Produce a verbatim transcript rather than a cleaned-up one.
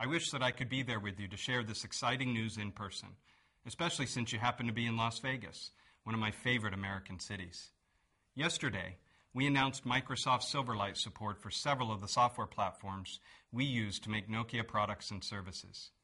I wish that I could be there with you to share this exciting news in person, especially since you happen to be in Las Vegas, one of my favorite American cities. Yesterday, we announced Microsoft Silverlight support for several of the software platforms we use to make Nokia products and services.